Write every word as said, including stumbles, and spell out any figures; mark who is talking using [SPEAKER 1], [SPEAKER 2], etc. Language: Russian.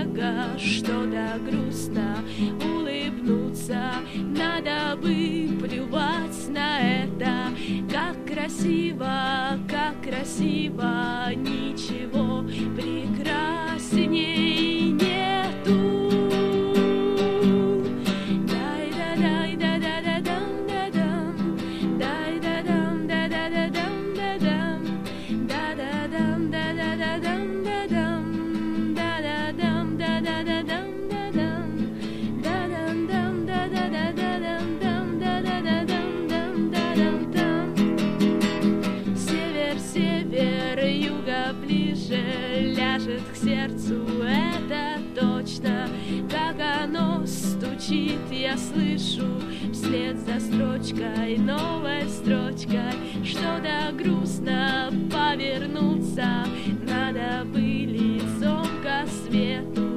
[SPEAKER 1] снега, что-то грустно улыбнуться. Надо бы плевать на это. Как красиво, как красиво, ничего прекрасней нету. Ляжет к сердцу, это точно. Как оно стучит, я слышу вслед за строчкой, новой строчкой. Что-то грустно повернуться, надо бы лицом ко свету.